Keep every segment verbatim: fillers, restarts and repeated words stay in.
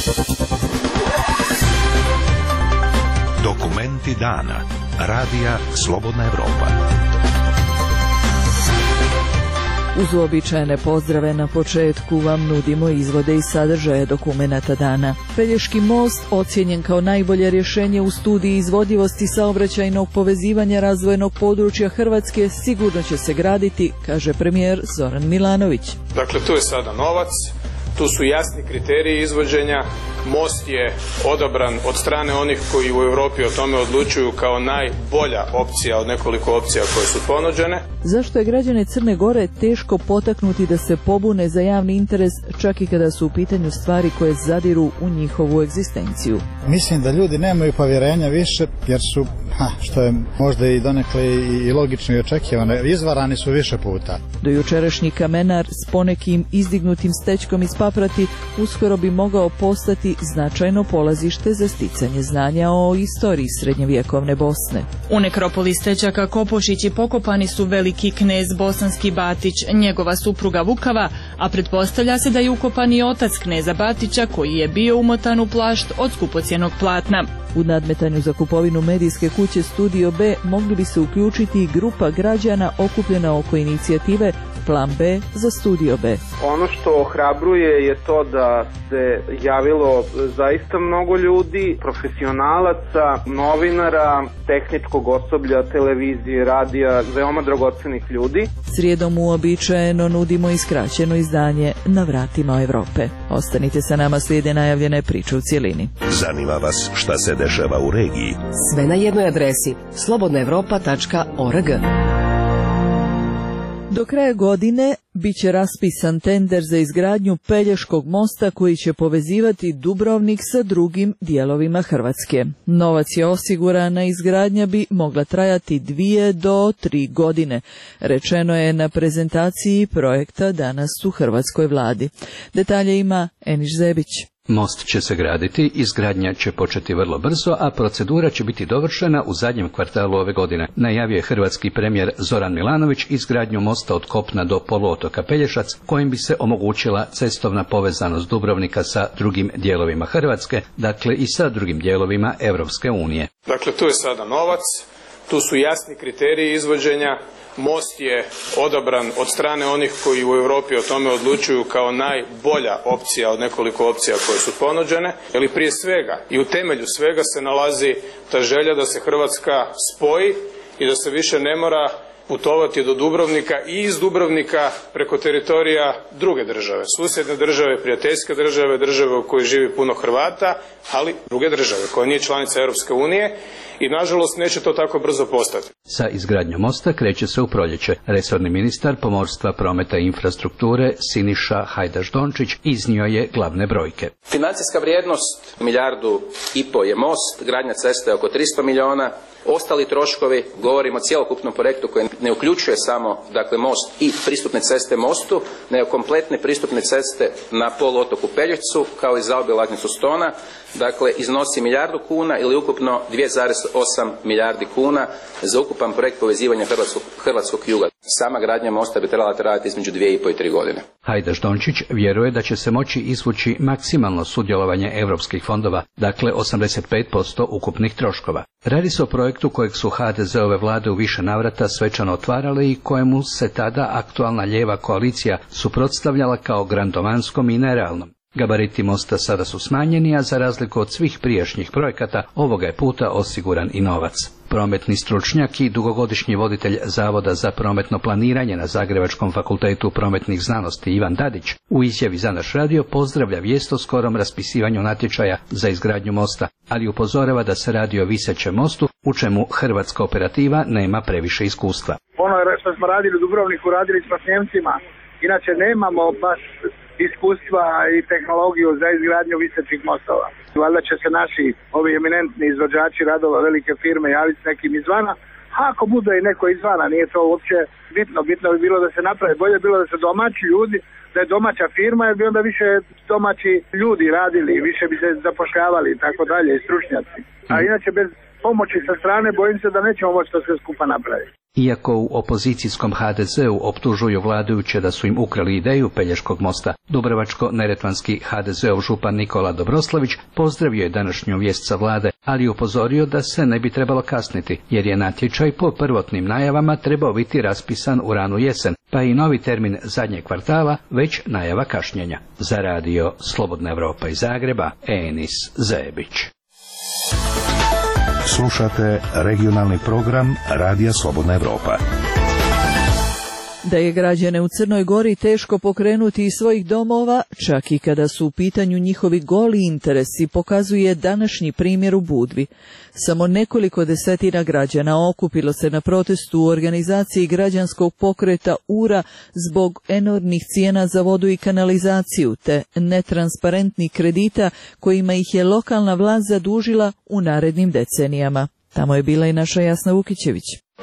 Dokumenti dana. Radija Slobodna Evropa. Uz uobičajene pozdrave na početku vam nudimo izvode i sadržaje dokumenata dana. Pelješki most, ocijenjen kao najbolje rješenje u studiji izvodljivosti saobraćajnog povezivanja razvojnog područja Hrvatske, sigurno će se graditi, kaže premijer Zoran Milanović. Dakle, tu je sada novac, tu su jasni kriteriji izvođenja. Most je odabran od strane onih koji u Europi o tome odlučuju kao najbolja opcija od nekoliko opcija koje su ponuđene. Zašto je građane Crne Gore teško potaknuti da se pobune za javni interes, čak i kada su u pitanju stvari koje zadiru u njihovu egzistenciju? Mislim da ljudi nemaju povjerenja više jer su, ha, što je možda i donekle i logično i očekivano, izvarani su više puta. Do jučerašnji kamenar s ponekim izdignutim stečkom iz Paprati uskoro bi mogao postati značajno polazište za sticanje znanja o istoriji srednjovjekovne Bosne. U nekropoli Stečaka Kopošići pokopani su veliki knez Bosanski Batić, njegova supruga Vukava, a pretpostavlja se da je ukopan i otac kneza Batića koji je bio umotan u plašt od skupocjenog platna. U nadmetanju za kupovinu medijske kuće Studio B mogli bi se uključiti i grupa građana okupljena oko inicijative Plan B za Studio B. Ono što ohrabruje je to da se javilo zaista mnogo ljudi, profesionalaca, novinara, tehničkog osoblja, televizije, radija, veoma dragocenih ljudi. Srijedom uobičajeno nudimo i skraćeno izdanje Na vratima Evrope. Ostanite sa nama, slijede najavljene priče u cjelini. Zanima vas šta se dešava u regiji? Sve na jednoj adresi slobodna evropa tačka org. Do kraja godine bit će raspisan tender za izgradnju Pelješkog mosta koji će povezivati Dubrovnik sa drugim dijelovima Hrvatske. Novac je osiguran, a izgradnja bi mogla trajati dvije do tri godine. Rečeno je na prezentaciji projekta danas u hrvatskoj vladi. Detalje ima Eniš Zebić. Most će se graditi, izgradnja će početi vrlo brzo, a procedura će biti dovršena u zadnjem kvartalu ove godine. Najavio je hrvatski premijer Zoran Milanović izgradnju mosta od kopna do poluotoka Pelješac, kojim bi se omogućila cestovna povezanost Dubrovnika sa drugim dijelovima Hrvatske, dakle i sa drugim dijelovima Europske unije. Dakle, tu je sada novac, tu su jasni kriteriji izvođenja. Most je odabran od strane onih koji u Europi o tome odlučuju kao najbolja opcija od nekoliko opcija koje su ponuđene. Ali prije svega i u temelju svega se nalazi ta želja da se Hrvatska spoji i da se više ne mora putovati do Dubrovnika i iz Dubrovnika preko teritorija druge države, susjedne države, prijateljske države, države u kojoj živi puno Hrvata, ali druge države koja nije članica Europske unije i nažalost neće to tako brzo postati. Sa izgradnjom mosta kreće se u proljeće. Resorni ministar pomorstva, prometa i infrastrukture Siniša Hajdaš-Dončić iznio je glavne brojke. Financijska vrijednost milijardu i po je most, gradnja ceste je oko tristo milijuna. Ostali troškovi, govorimo o cjelokupnom projektu koji ne uključuje samo dakle, most i pristupne ceste mostu, nego kompletne pristupne ceste na poluotoku Pelješcu kao i zaobilaznicu Stona, dakle iznosi milijardu kuna ili ukupno dvije zarez osam milijardi kuna za ukupan projekt povezivanja hrvatskog, hrvatskog juga. Sama gradnja mosta bi trebala trajati između dvije i po i tri godine. Hajdaš-Dončić vjeruje da će se moći izvući maksimalno sudjelovanje europskih fondova, dakle osamdeset pet posto ukupnih troškova. Radi se o projektu kojeg su ha de zeove vlade u više navrata svečano otvarale i kojemu se tada aktualna lijeva koalicija suprotstavljala kao grandovanskom i nerealnom. Gabariti mosta sada su smanjeni, a za razliku od svih prijašnjih projekata, ovoga je puta osiguran i novac. Prometni stručnjak i dugogodišnji voditelj Zavoda za prometno planiranje na Zagrebačkom fakultetu prometnih znanosti Ivan Dadić u izjavi za naš radio pozdravlja vijest o skorom raspisivanju natječaja za izgradnju mosta, ali upozorava da se radi o visećem mostu u čemu hrvatska operativa nema previše iskustva. Ono što smo radili u Dubrovniku, radili smo s Njemcima, inače nemamo baš iskustva i tehnologiju za izgradnju visećih mostova. Valjda će se naši ovi eminentni izvođači radova, velike firme javiti s nekim izvana, a ako bude i neko izvana, nije to uopće bitno. Bitno bi bilo da se napravi, bolje bi bilo da se domaći ljudi, da je domaća firma, jer bi onda više domaći ljudi radili, više bi se zapošljavali i tako dalje, i stručnjaci. A inače bez pomoći sa strane, bojim se da nećemo moći to sve skupa napraviti. Iako u opozicijskom ha de zeu optužuju vladajuće da su im ukrali ideju Pelješkog mosta, dubrovačko-neretvanski ha de zeov župan Nikola Dobroslavić pozdravio je današnju vijest sa vlade, ali upozorio da se ne bi trebalo kasniti, jer je natječaj po prvotnim najavama trebao biti raspisan u ranu jesen, pa i novi termin zadnjeg kvartala već najava kašnjenja. Za radio Slobodna Evropa iz Zagreba, Enis Zebić. Slušate regionalni program Radija Slobodna Evropa. Da je građane u Crnoj Gori teško pokrenuti iz svojih domova, čak i kada su u pitanju njihovi goli interesi, pokazuje današnji primjer u Budvi. Samo nekoliko desetina građana okupilo se na protestu u organizaciji građanskog pokreta U R A zbog enormnih cijena za vodu i kanalizaciju te netransparentnih kredita kojima ih je lokalna vlast zadužila u narednim decenijama. Tamo je bila i naša Jasna Vukićević.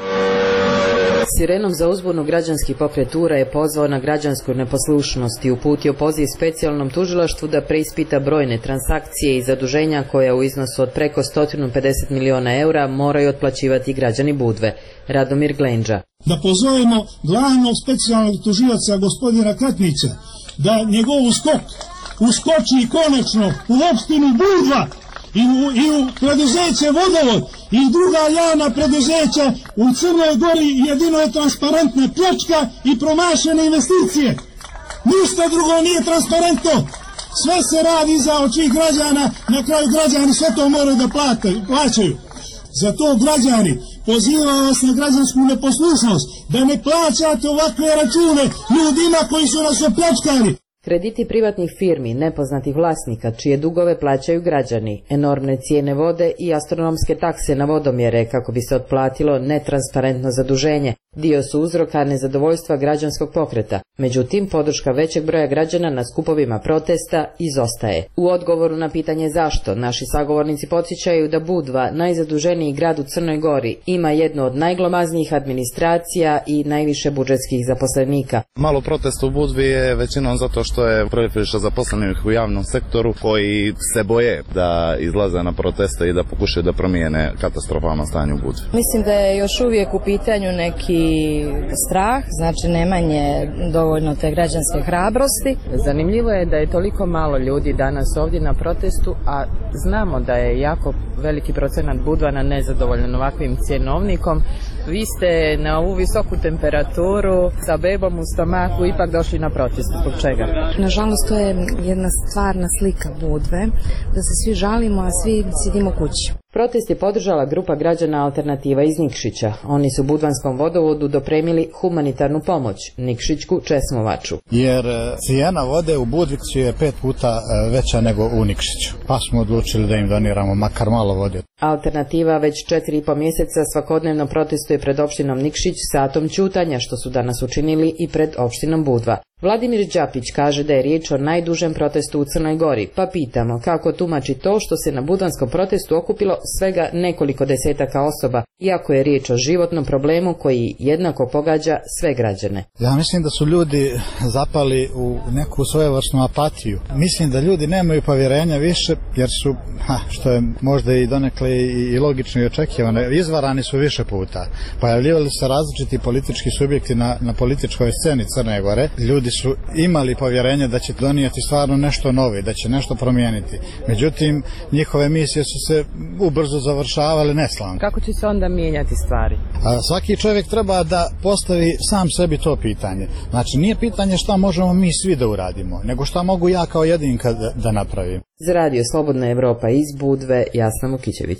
Sirenom za uzbunu građanski pokret U R A je pozvao na građansku neposlušnost i uputio poziv specijalnom tužilaštvu da preispita brojne transakcije i zaduženja koja u iznosu od preko sto pedeset miliona eura moraju otplaćivati građani Budve. Radomir Glenđa. Da pozovemo glavnog specijalnog tužilaca gospodina Katnića da njegov skok uskoči konačno u opštinu Budva i u, i u preduzeće Vodovod i druga javna preduzeća u Crnoj Gori. Jedino je transparentna pljačka i promašene investicije. Ništa drugo nije transparentno. Sve se radi za oči građana, na kraju građani sve to moraju da plaćaju. Zato građani, pozivam vas na građansku neposlušnost, da ne plaćate ovakve račune ljudima koji su nas opljačkali. Krediti privatnih firmi, nepoznatih vlasnika, čije dugove plaćaju građani, enormne cijene vode i astronomske takse na vodomjere kako bi se otplatilo netransparentno zaduženje, dio su uzroka nezadovoljstva građanskog pokreta. Međutim, podrška većeg broja građana na skupovima protesta izostaje. U odgovoru na pitanje zašto, naši sagovornici podsjećaju da Budva, najzaduženiji grad u Crnoj Gori, ima jednu od najglomaznijih administracija i najviše budžetskih zaposlenika. Malo protesta u Budvi je većinom zato što je previše zaposlenih u javnom sektoru koji se boje da izlaze na proteste i da pokušaju da promijene katastrofalno stanje u Budvi. Mislim da je još uvijek u pitanju neki strah, znači nemanje dovoljno te građanske hrabrosti. Zanimljivo je da je toliko malo ljudi danas ovdje na protestu, a znamo da je jako veliki procenat Budvana nezadovoljan ovakvim cjenovnikom. Vi ste na ovu visoku temperaturu sa bebom u stomaku ipak došli na protest. Zbog čega? Nažalost, to je jedna stvarna slika Budve, da se svi žalimo, a svi sidimo kući. Protest je podržala grupa građana Alternativa iz Nikšića. Oni su Budvanskom vodovodu dopremili humanitarnu pomoć, Nikšićku česmovaču. Jer cijena vode u Budvici je pet puta veća nego u Nikšiću, pa smo odlučili da im doniramo makar malo vode. Alternativa već četiri i po mjeseca svakodnevno protestuje pred opštinom Nikšić satom ćutanja, što su danas učinili i pred opštinom Budva. Vladimir Đapić kaže da je riječ o najdužem protestu u Crnoj Gori, pa pitamo kako tumači to što se na budvanskom protestu okupilo svega nekoliko desetaka osoba, iako je riječ o životnom problemu koji jednako pogađa sve građane. Ja mislim da su ljudi zapali u neku svojevrsnu apatiju. Mislim da ljudi nemaju povjerenja više jer su, ha, što je možda i donekle i, i logično i očekivano, izvarani su više puta. Pojavljivali se različiti politički subjekti na, na političkoj sceni Crne Gore. Ljudi su imali povjerenje da će donijeti stvarno nešto novo, da će nešto promijeniti. Međutim, njihove misije su se ubrzo završavale neslavno. Kako će se onda mijenjati stvari? A svaki čovjek treba da postavi sam sebi to pitanje. Znači, nije pitanje šta možemo mi svi da uradimo, nego šta mogu ja kao jedinka da, da napravim. Za radio Slobodna Evropa iz Budve, Jasna Vukićević.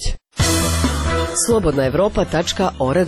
slobodna evropa tačka org.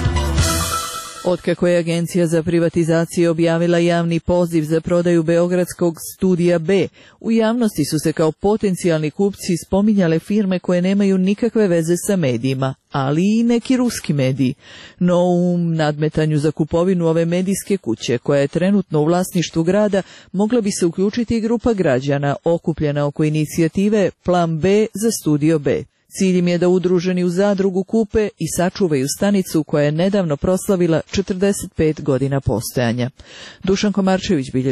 Otkako je Agencija za privatizaciju objavila javni poziv za prodaju beogradskog Studija B, u javnosti su se kao potencijalni kupci spominjale firme koje nemaju nikakve veze sa medijima, ali i neki ruski mediji. No u nadmetanju za kupovinu ove medijske kuće, koja je trenutno u vlasništvu grada, mogla bi se uključiti i grupa građana okupljena oko inicijative Plan B za Studio B. Cilj im je da udruženi u zadrugu kupe i sačuvaju stanicu koja je nedavno proslavila četrdeset pet godina postojanja. Dušan Komarčević bilježi.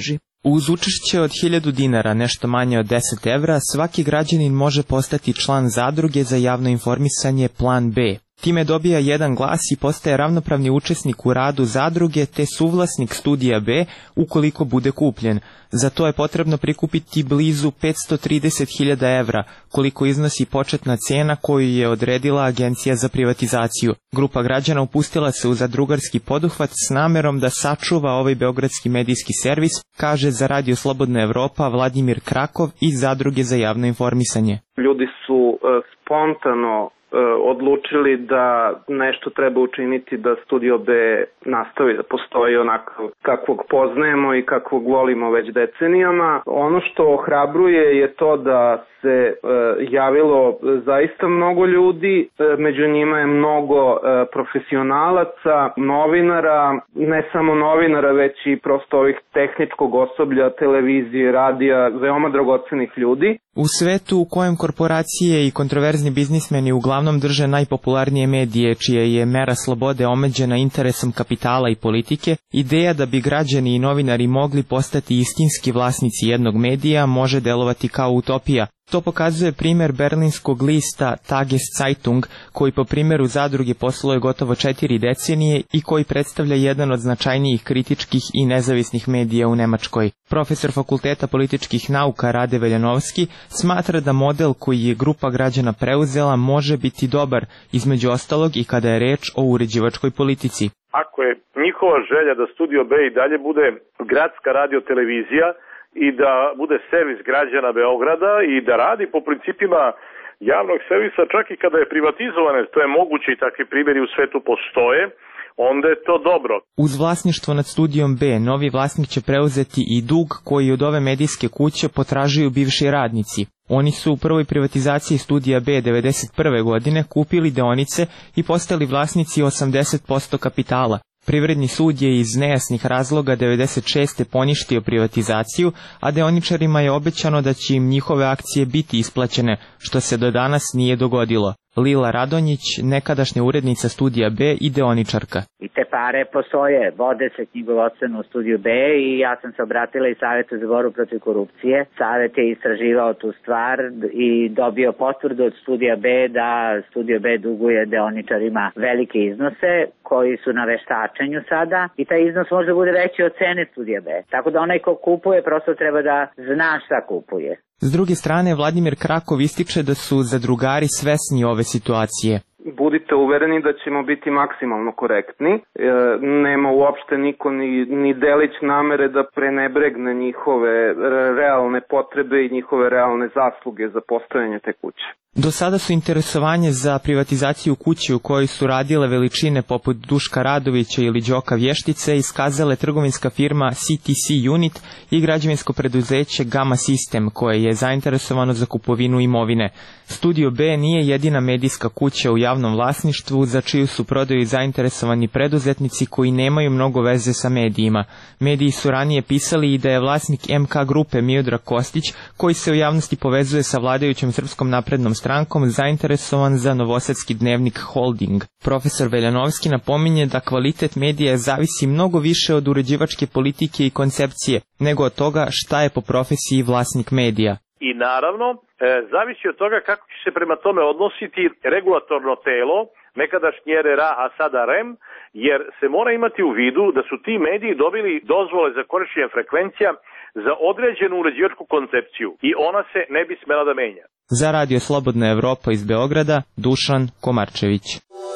Uz učešće od hiljadu dinara, nešto manje od deset evra, svaki građanin može postati član zadruge za javno informisanje Plan B. Time dobija jedan glas i postaje ravnopravni učesnik u radu zadruge te suvlasnik Studija B ukoliko bude kupljen. Za to je potrebno prikupiti blizu petsto trideset hiljada evra, koliko iznosi početna cena koju je odredila Agencija za privatizaciju. Grupa građana upustila se u zadrugarski poduhvat s namerom da sačuva ovaj beogradski medijski servis, kaže za Radio Slobodna Evropa Vladimir Krakov iz Zadruge za javno informisanje. Ljudi su uh, spontano odlučili da nešto treba učiniti da Studio B nastavi da postoji onako kakvog poznajemo i kakvog volimo već decenijama. Ono što ohrabruje je to da se e, javilo zaista mnogo ljudi, e, među njima je mnogo e, profesionalaca, novinara, ne samo novinara već i prosto ovih tehničkog osoblja, televizije, radija, veoma dragocenih ljudi. U svetu u kojem korporacije i kontroverzni biznismeni uglavnom drže najpopularnije medije, čija je mera slobode omeđena interesom kapitala i politike, ideja da bi građani i novinari mogli postati istinski vlasnici jednog medija može delovati kao utopija. To pokazuje primjer berlinskog lista Tageszeitung, koji po primjeru zadruge posluje gotovo četiri decenije i koji predstavlja jedan od značajnijih kritičkih i nezavisnih medija u Nemačkoj. Profesor Fakulteta političkih nauka Rade Veljanovski smatra da model koji je grupa građana preuzela može biti dobar, između ostalog i kada je reč o uređivačkoj politici. Ako je njihova želja da Studio B i dalje bude gradska radiotelevizija, i da bude servis građana Beograda i da radi po principima javnog servisa čak i kada je privatizovane, to je moguće i takvi primjeri u svetu postoje, onda je to dobro. Uz vlasništvo nad Studijom B, novi vlasnik će preuzeti i dug koji od ove medijske kuće potražuju bivši radnici. Oni su u prvoj privatizaciji Studija B devedeset prve godine kupili deonice i postali vlasnici osamdeset posto kapitala. Privredni sud je iz nejasnih razloga devedeset šeste poništio privatizaciju, a deoničarima je obećano da će im njihove akcije biti isplaćene, što se do danas nije dogodilo. Lila Radonjić, nekadašnja urednica Studija B i deoničarka. I te pare postoje, vode se knjigovodstveno u Studiju B i ja sam se obratila i Savetu za borbu protiv korupcije. Savet je istraživao tu stvar i dobio potvrdu od Studija B da Studio B duguje deoničarima velike iznose koji su na veštačenju sada i taj iznos može bude veći od cene Studija B. Tako da onaj ko kupuje prosto treba da zna šta kupuje. S druge strane, Vladimir Krakov ističe da su zadrugari svesni ove situacije. Budite uvereni da ćemo biti maksimalno korektni. E, nema uopšte niko ni, ni delić namere da prenebregne njihove realne potrebe i njihove realne zasluge za postojanje te kuće. Do sada su interesovanje za privatizaciju kuće u kojoj su radile veličine poput Duška Radovića ili Đoka Vještice iskazale trgovinska firma C T C Unit i građevinsko preduzeće Gamma System, koje je zainteresovano za kupovinu imovine. Studio B nije jedina medijska kuća u javnom vlasništvu za čiju su prodaju zainteresovani preduzetnici koji nemaju mnogo veze sa medijima. Mediji su ranije pisali i da je vlasnik M K grupe Miodrag Kostić, koji se u javnosti povezuje sa vladajućom Srpskom naprednom strankom, zainteresovan za novosadski dnevnik Holding. Profesor Veljanovski napominje da kvalitet medija zavisi mnogo više od uređivačke politike i koncepcije, nego od toga šta je po profesiji vlasnik medija. I naravno, e, zavisi od toga kako će se prema tome odnositi regulatorno telo, nekadašnji R R A, a sada R E M, jer se mora imati u vidu da su ti mediji dobili dozvole za korištenje frekvencija za određenu uređivačku koncepciju i ona se ne bi smela da menja. Za Radio Slobodna Evropa iz Beograda, Dušan Komarčević.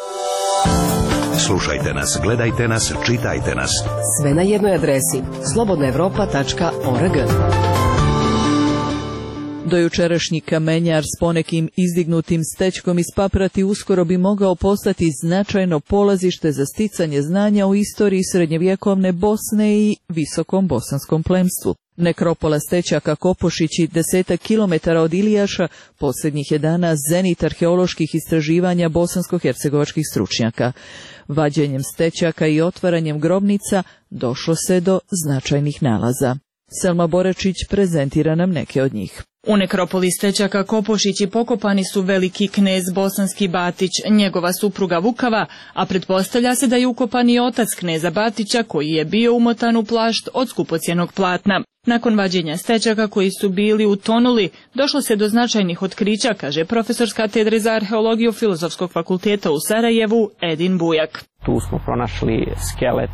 Slušajte nas, gledajte nas, čitajte nas. Sve na jednoj adresi slobodna evropa tačka org. Dojučerašnji kamenjar s ponekim izdignutim stečkom iz Paprati uskoro bi mogao postati značajno polazište za sticanje znanja u istoriji srednjevjekovne Bosne i visokom bosanskom plemstvu. Nekropola Stećaka Kopošići, desetak kilometara od Ilijaša, posljednjih je dana zenit arheoloških istraživanja bosansko-hercegovačkih stručnjaka. Vađenjem stećaka i otvaranjem grobnica došlo se do značajnih nalaza. Selma Boračić prezentira nam neke od njih. U nekropoli Stečaka Kopošići pokopani su veliki knez Bosanski Batić, njegova supruga Vukava, a pretpostavlja se da je ukopan i otac kneza Batića koji je bio umotan u plašt od skupocjenog platna. Nakon vađenja Stečaka koji su bili utonuli, došlo se do značajnih otkrića, kaže profesor s katedre za arheologiju Filozofskog fakulteta u Sarajevu Edin Bujak. Tu smo pronašli skelet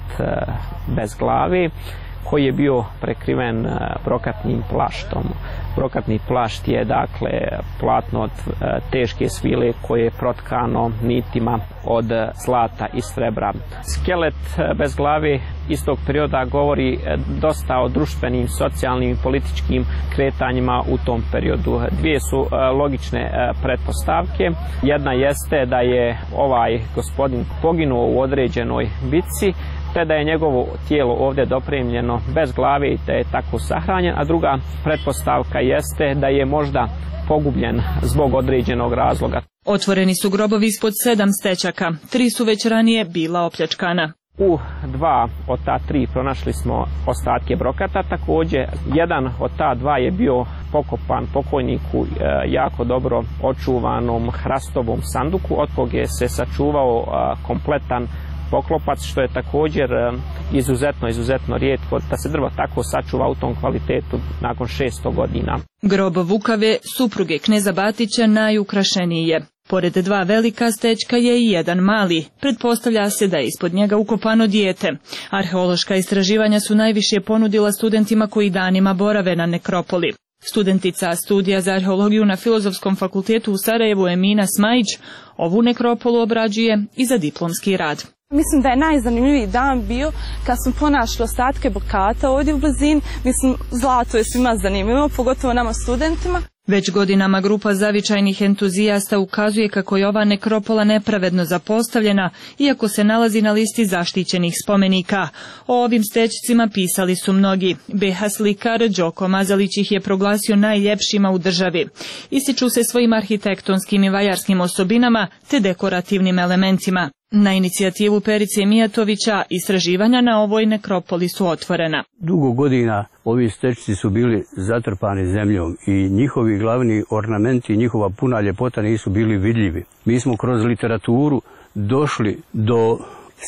bez glavi koji je bio prekriven brokatnim plaštom. Brokatni plašt je dakle platno od teške svile koje je protkano nitima od zlata i srebra. Skelet bez glave iz tog perioda govori dosta o društvenim, socijalnim i političkim kretanjima u tom periodu. Dvije su logične pretpostavke. Jedna jeste da je ovaj gospodin poginuo u određenoj bitci, te da je njegovo tijelo ovdje dopremljeno bez glave i da je tako sahranjen, a druga pretpostavka jeste da je možda pogubljen zbog određenog razloga. Otvoreni su grobovi ispod sedam Stečaka, tri su već ranije bila opljačkana. U dva od ta tri pronašli smo ostatke brokata, također jedan od ta dva je bio pokopan pokojniku jako dobro očuvanom hrastovom sanduku, od koga je se sačuvao kompletan poklopac, što je također izuzetno, izuzetno rijetko da se drvo tako sačuva u tom kvalitetu nakon šesto godina. Grob Vukave, supruge kneza Batića, najukrašeniji je. Pored dva velika Stečka je i jedan mali. Pretpostavlja se da je ispod njega ukopano dijete. Arheološka istraživanja su najviše ponudila studentima koji danima borave na nekropoli. Studentica studija za arheologiju na Filozofskom fakultetu u Sarajevu Emina Smajić ovu nekropolu obrađuje i za diplomski rad. Mislim da je najzanimljiviji dan bio kad smo pronašli ostatke brokata ovdje u blizini. Mislim, zlato je svima zanimljivo, pogotovo nama studentima. Već godinama grupa zavičajnih entuzijasta ukazuje kako je ova nekropola nepravedno zapostavljena, iako se nalazi na listi zaštićenih spomenika. O ovim Stečcima pisali su mnogi. B H slikar Đoko Mazalić ih je proglasio najljepšima u državi. Ističu se svojim arhitektonskim i vajarskim osobinama te dekorativnim elementima. Na inicijativu Perice Mijatovića istraživanja na ovoj nekropoli su otvorena. Dugo godina ovi Stečci su bili zatrpani zemljom i njihovi glavni ornamenti i njihova puna ljepota nisu bili vidljivi. Mi smo kroz literaturu došli do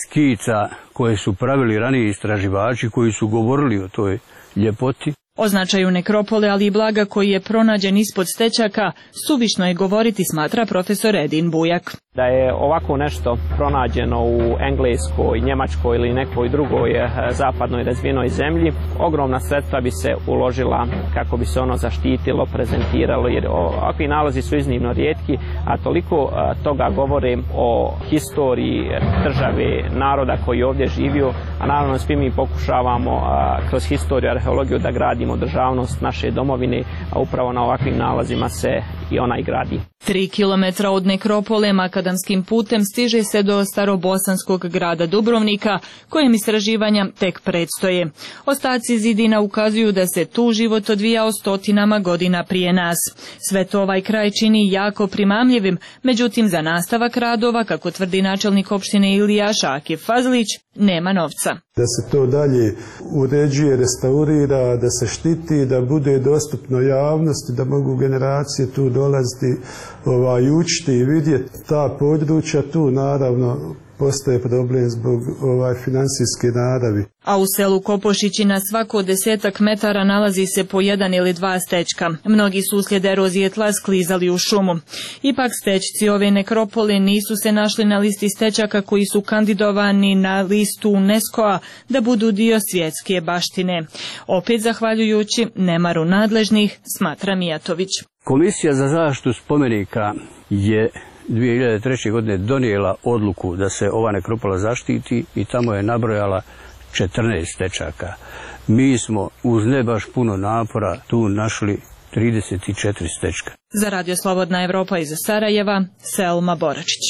skica koje su pravili raniji istraživači koji su govorili o toj ljepoti. O značaju nekropole, ali i blaga koji je pronađen ispod Stečaka, suvišno je govoriti, smatra profesor Edin Bujak. Da je ovako nešto pronađeno u Engleskoj, Njemačkoj ili nekoj drugoj zapadnoj razvijenoj zemlji, ogromna sredstva bi se uložila kako bi se ono zaštitilo, prezentiralo, jer ovakvi nalazi su iznimno rijetki, a toliko toga govore o historiji države, naroda koji je ovdje živio, a naravno svi mi pokušavamo kroz historiju, arheologiju da gradimo državnost naše domovine, a upravo na ovakvim nalazima se i ona i gradi. Tri kilometra od nekropole makadamskim putem stiže se do starobosanskog grada Dubrovnika, kojem istraživanja tek predstoje. Ostaci zidina ukazuju da se tu život odvijao stotinama godina prije nas. Sve to ovaj kraj čini jako primamljivim, međutim za nastavak radova, kako tvrdi načelnik opštine Ilija Šakif Fazlić, nema novca. Da se to dalje uređuje, restaurira, da se štiti, da bude dostupno javnosti, da mogu generacije tu dolaziti, ovaj, učiti i vidjeti ta područja. Tu naravno postaje problem zbog ovaj financijske naravi. A u selu Kopošići na svako desetak metara nalazi se po jedan ili dva Stečka. Mnogi su uslijed erozije tla sklizali u šumu. Ipak Stečci ove nekropole nisu se našli na listi Stečaka koji su kandidovani na listu UNESCO-a da budu dio svjetske baštine. Opet zahvaljujući nemaru nadležnih, smatra Mijatović. Komisija za zaštitu spomenika je dvije hiljade treće. godine donijela odluku da se ova nekropola zaštiti i tamo je nabrojala četrnaest Stečaka. Mi smo uz ne baš puno napora tu našli trideset četiri Stečka. Za Radio Slobodna Evropa iz Sarajeva, Selma Boračić.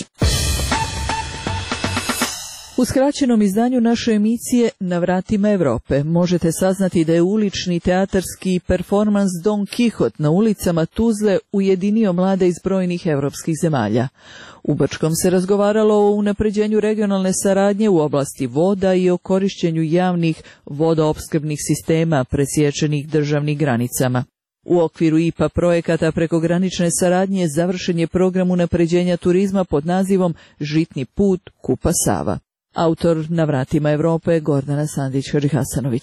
U skraćenom izdanju naše emisije Na vratima Evrope možete saznati da je ulični teatarski performans Don Kihot na ulicama Tuzle ujedinio mlade iz brojnih evropskih zemalja. U Brčkom se razgovaralo o unapređenju regionalne saradnje u oblasti voda i o korišćenju javnih vodoopskrbnih sistema presječenih državnih granicama. U okviru I P A projekata prekogranične saradnje završen je program unapređenja turizma pod nazivom Žitni put Kupa Sava. Autor Na vratima Evrope Gordana Sandić-Hadžihasanović.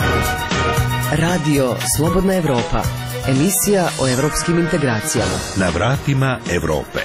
Radio Slobodna Evropa, emisija o evropskim integracijama. Na vratima Evrope.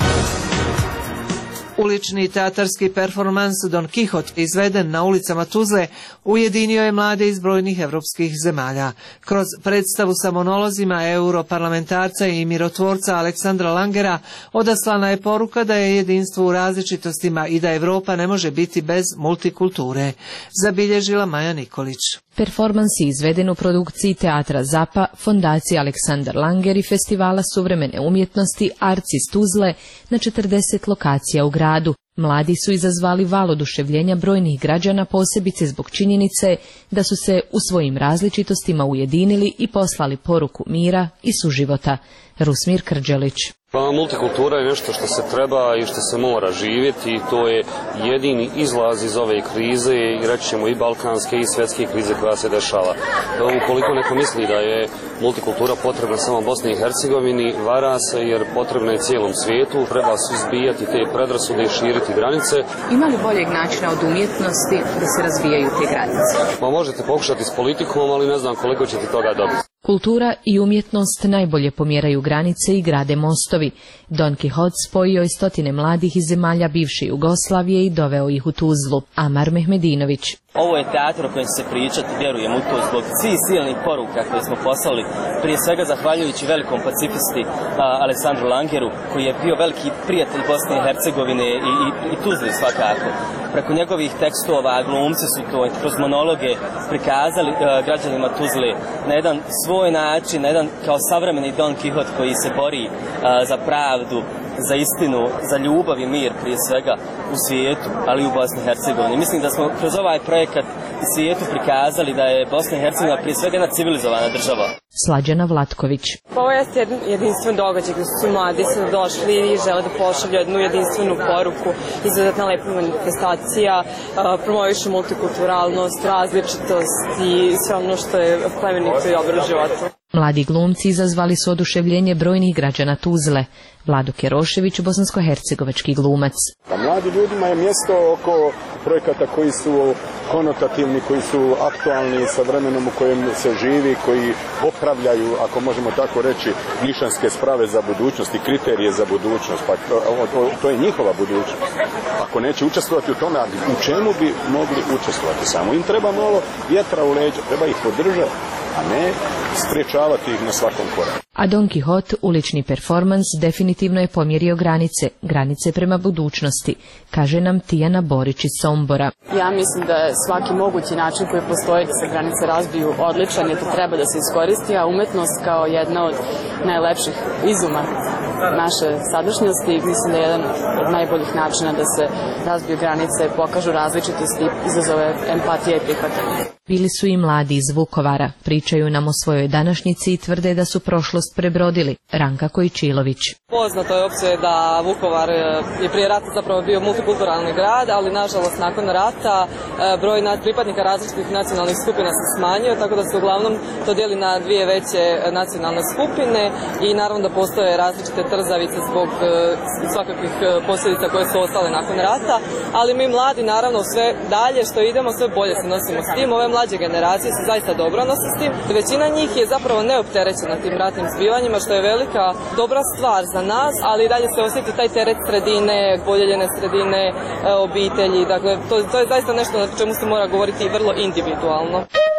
Ulični teatarski performans Don Kihot, izveden na ulicama Tuzle, ujedinio je mlade iz brojnih evropskih zemalja. Kroz predstavu sa monolozima europarlamentarca i mirotvorca Aleksandra Langera odaslana je poruka da je jedinstvo u različitostima i da Evropa ne može biti bez multikulture, zabilježila Maja Nikolić. Performans je izveden u produkciji Teatra Zapa, Fondacije Aleksandar Langer i Festivala suvremene umjetnosti Arts iz Tuzle na četrdeset lokacija u gradu. Mladi su izazvali val oduševljenja brojnih građana, posebice zbog činjenice da su se u svojim različitostima ujedinili i poslali poruku mira i suživota. Rusmir Krđelić. Pa, multikultura je nešto što se treba i što se mora živjeti i to je jedini izlaz iz ove krize i reći ćemo i balkanske i svjetske krize koja se dešava. Ukoliko neko misli da je multikultura potrebna samo Bosni i Hercegovini, vara se jer potrebna je cijelom svijetu, treba suzbijati te predrasude i širiti granice. Ima li boljeg načina od umjetnosti da se razvijaju te granice? Pa možete pokušati s politikom, ali ne znam koliko ćete toga dobiti. Kultura i umjetnost najbolje pomjeraju granice i grade mostovi. Don Kihot spojio je stotine mladih iz zemalja bivše Jugoslavije i doveo ih u Tuzlu. Amar Mehmedinović. Ovo je teatr o kojem će se pričati, vjerujem u to, zbog svih silnih poruka koje smo poslali, prije svega zahvaljujući velikom pacifisti a, Aleksandru Langeru, koji je bio veliki prijatelj Bosne i Hercegovine i, i, i Tuzli svakako. Preko njegovih tekstova glumci su to kroz monologe prikazali a, građanima Tuzle na jedan svoj način, na jedan kao savremeni Don Kihot koji se bori a, za pravdu, za istinu, za ljubav i mir prije svega u svijetu, ali i u Bosni i Hercegovini. Mislim da smo kroz ovaj projekat i svijetu prikazali da je Bosna i Hercegovina prije svega jedna civilizovana država. Slađana Vlatković. Ovo je jedinstven događaj gdje su mladi su došli i žele da pošalju jednu jedinstvenu poruku, izuzetna lepa manifestacija, promovišu multikulturalnost, različitost i sve ono što je plemenito i dobro u životu. Mladi glumci izazvali su oduševljenje brojnih građana Tuzle. Vlado Kerošević, bosansko-hercegovački glumac. A mladi ljudima je mjesto oko projekata koji su konotativni, koji su aktualni sa vremenom u kojem se živi, koji popravljaju, ako možemo tako reći, nišanske sprave za budućnost i kriterije za budućnost. Pa to, to, to je njihova budućnost. Ako neće učestvovati u tome, u čemu bi mogli učestvovati? Samo im treba malo vjetra u leđa, treba ih podržati, a ne spriječavati ih na svakom koraku. A Don Kihot, ulični performans, definitivno je pomjerio granice, granice prema budućnosti, kaže nam Tijana Borić iz Sombora. Ja mislim da je svaki mogući način koji postoji da se granice razbiju odličan i to treba da se iskoristi, a umetnost kao jedna od najlepših izuma naše sadašnjosti, mislim da je jedan od najboljih načina da se razbiju granice, pokažu različitosti, izazove empatije i prihvatanje. Bili su i mladi iz Vukovara, pričaju nam o svojoj današnjici i tvrde da su prošlost prebrodili. Ranka Kojčilović. Poznato je opće da Vukovar je prije rata zapravo bio multikulturalni grad, ali nažalost nakon rata broj pripadnika različitih nacionalnih skupina se smanjio, tako da se uglavnom to dijeli na dvije veće nacionalne skupine i naravno da postoje različite trzavice zbog svakakvih posljedica koje su ostale nakon rata, ali mi mladi naravno sve dalje što idemo sve bolje se nosimo s tim. Ove mlađe generacije se zaista dobro nose s tim. Većina njih je zapravo neopterećena tim ratnim zbivanjima, što je velika dobra stvar za nas, ali i dalje se osjeti taj teret sredine, podijeljene sredine, obitelji. Dakle, to, to je zaista nešto na čemu se mora govoriti vrlo individualno.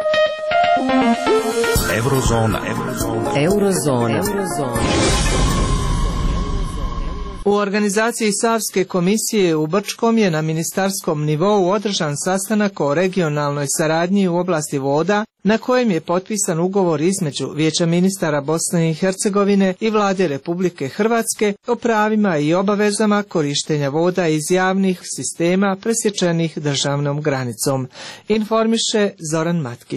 Eurozona. Eurozona. Eurozona. Eurozona. U organizaciji Savske komisije u Brčkom je na ministarskom nivou održan sastanak o regionalnoj saradnji u oblasti voda, na kojem je potpisan ugovor između Vijeća ministara Bosne i Hercegovine i Vlade Republike Hrvatske o pravima i obavezama korištenja voda iz javnih sistema presječenih državnom granicom, informiše Zoran Matkić.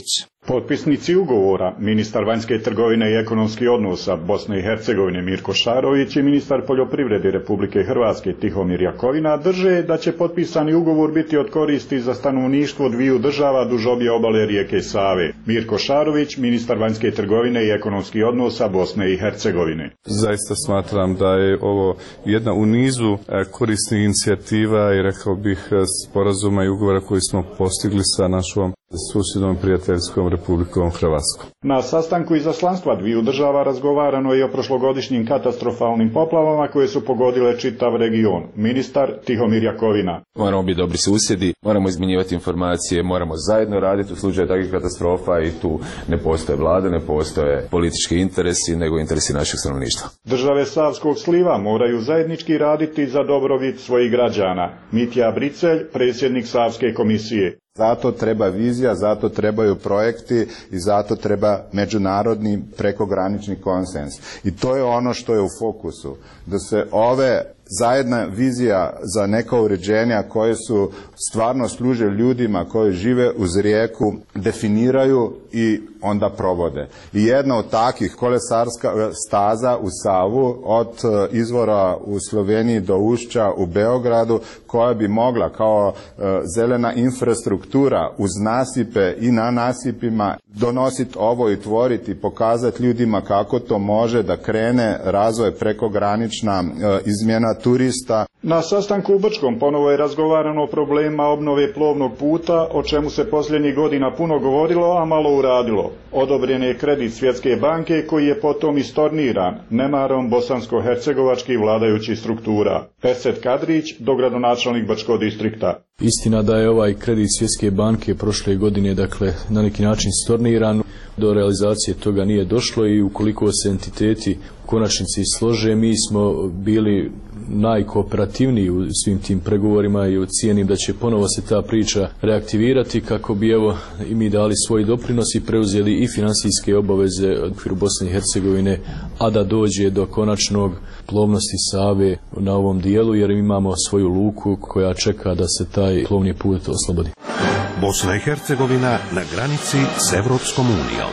Potpisnici ugovora, ministar vanjske trgovine i ekonomskih odnosa Bosne i Hercegovine Mirko Šarović i ministar poljoprivrede Republike Hrvatske Tihomir Jakovina drže da će potpisani ugovor biti od koristi za stanovništvo dviju država duž obje obale rijeke Save. Mirko Šarović, ministar vanjske trgovine i ekonomskih odnosa Bosne i Hercegovine. Zaista smatram da je ovo jedna u nizu korisnih inicijativa i rekao bih sporazuma i ugovora koji smo postigli sa našom susjednom prijateljskom Republikom Hrvatskom. Na sastanku izaslanstva dviju država razgovarano je o prošlogodišnjim katastrofalnim poplavama koje su pogodile čitav region. Ministar Tihomir Jakovina. Moramo biti dobri susjedi, moramo izmjenjivati informacije, moramo zajedno raditi u slučaju takvih katastrofa i tu ne postoje vlade, ne postoje politički interesi, nego interesi našeg stanovništva. Države Savskog sliva moraju zajednički raditi za dobrobit svojih građana. Mitja Bricelj, predsjednik Savske komisije. Zato treba vizija, zato trebaju projekti i zato treba međunarodni prekogranični konsens. I to je ono što je u fokusu. Da se ove zajedna vizija za neka uređenja koje su stvarno služe ljudima koji žive uz rijeku definiraju i onda provode. I jedna od takvih kolesarska staza u Savu od izvora u Sloveniji do ušća u Beogradu koja bi mogla kao zelena infrastruktura uz nasipe i na nasipima donositi ovo i tvoriti, pokazati ljudima kako to može da krene razvoj prekogranična izmjena turista. Na sastanku u Brčkom ponovo je razgovarano o problemima obnove plovnog puta, o čemu se posljednjih godina puno govorilo, a malo uradilo. Odobren je kredit Svjetske banke koji je potom istorniran nemarom bosansko-hercegovačkih vladajućih struktura. Peset Kadrić, dogradonačelnik Brčkog distrikta. Istina da je ovaj kredit Svjetske banke prošle godine dakle na neki način storniran, do realizacije toga nije došlo i ukoliko se entiteti u konačnici slože, mi smo bili najkooperativniji u svim tim pregovorima i ocijenim da će ponovo se ta priča reaktivirati kako bi evo i mi dali svoj doprinos i preuzeli i financijske obaveze u okviru Bosne i Hercegovine, a da dođe do konačnog plovnosti Save na ovom dijelu jer imamo svoju luku koja čeka da se taj plovni put oslobodi. Bosna i Hercegovina na granici s Evropskom unijom.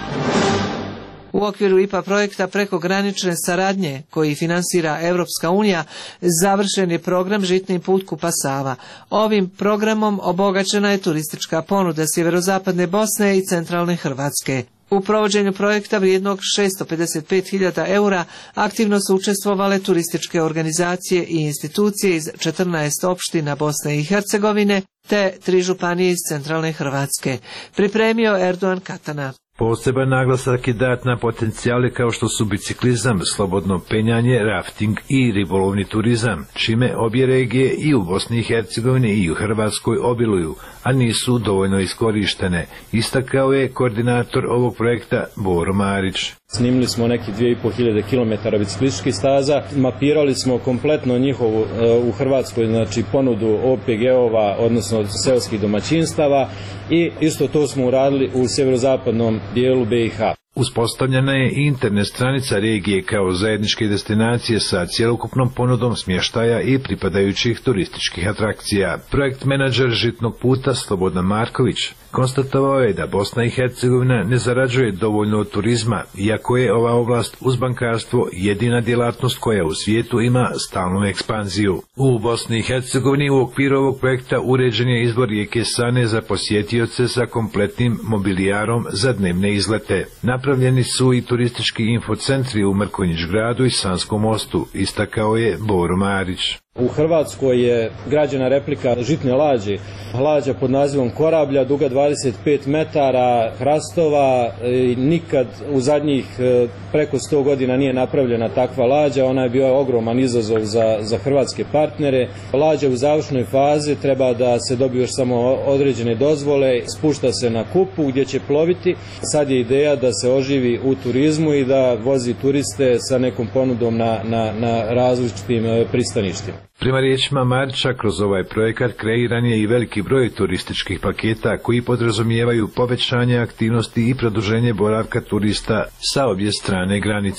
U okviru I P A projekta prekogranične saradnje koji finansira Evropska unija završen je program Žitni put Kupa-Sava. Ovim programom obogaćena je turistička ponuda sjeverozapadne Bosne i centralne Hrvatske. U provođenju projekta vrijednog šesto pedeset pet hiljada eura aktivno su učestvovale turističke organizacije i institucije iz četrnaest opština Bosne i Hercegovine te tri županije iz centralne Hrvatske. Pripremio Erdogan Katana. Poseban naglasak je dat na potencijale kao što su biciklizam, slobodno penjanje, rafting i ribolovni turizam, čime obje regije i u Bosni i Hercegovini i u Hrvatskoj obiluju, a nisu dovoljno iskorištene, istakao je koordinator ovog projekta Boro Marić. Snimili smo neki dvije i pol hiljade kilometara biciklističkih staza, mapirali smo kompletno njihovu u Hrvatskoj znači ponudu O P G-ova, odnosno seoskih domaćinstava i isto to smo uradili u sjeverozapadnom dijelu B i H. Uspostavljena je i internet stranica regije kao zajedničke destinacije sa cjelokupnom ponudom smještaja i pripadajućih turističkih atrakcija. Projekt menadžer Žitnog puta Slobodan Marković konstatovao je da Bosna i Hercegovina ne zarađuje dovoljno od turizma, iako je ova oblast uz bankarstvo jedina djelatnost koja u svijetu ima stalnu ekspanziju. U Bosni i Hercegovini u okviru ovog projekta uređen je izvor rijeke Sane za posjetioce sa kompletnim mobilijarom za dnevne izlete. Napravljeni su i turistički infocentri u Mrkonjić gradu i Sanskom mostu, istakao je Boro Marić. U Hrvatskoj je građena replika žitne lađe, lađa pod nazivom Korablja, duga dvadeset pet metara, hrastova, nikad u zadnjih preko sto godina nije napravljena takva lađa, ona je bio ogroman izazov za, za hrvatske partnere. Lađa u završnoj fazi, treba da se dobiju još samo određene dozvole, spušta se na Kupu gdje će ploviti. Sad je ideja da se oživi u turizmu i da vozi turiste sa nekom ponudom na, na, na različitim pristaništima. Prema riječima Marića, kroz ovaj projekat kreiran je i veliki broj turističkih paketa koji podrazumijevaju povećanje aktivnosti i produženje boravka turista sa obje strane granice.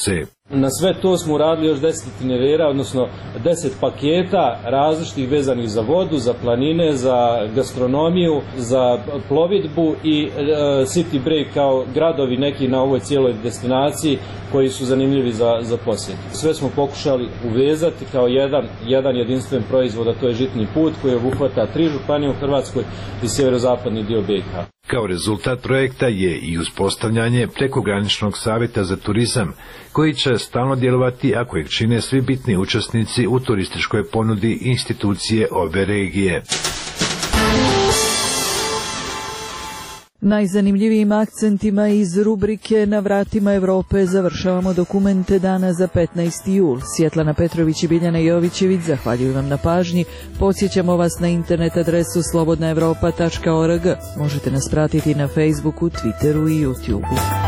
Na sve to smo uradili još deset itinerera, odnosno deset paketa različitih vezanih za vodu, za planine, za gastronomiju, za plovidbu i e, city break kao gradovi neki na ovoj cijeloj destinaciji koji su zanimljivi za, za posjet. Sve smo pokušali uvezati kao jedan, jedan jedinstven proizvod, a to je žitni put koji obuhvata tri županije u Hrvatskoj i sjeverozapadni dio B i H. Kao rezultat projekta je i uspostavljanje prekograničnog savjeta za turizam, koji će stalno djelovati, a kojeg čine svi bitni učesnici u turističkoj ponudi institucije ove regije. Najzanimljivijim akcentima iz rubrike Na vratima Europe završavamo dokumente dana za petnaesti jul. Svjetlana Petrović i Biljana Jovićević zahvaljuju vam na pažnji. Podsjećamo vas na internet adresu slobodna europa tačka org. Možete nas pratiti na Facebooku, Twitteru i YouTubeu.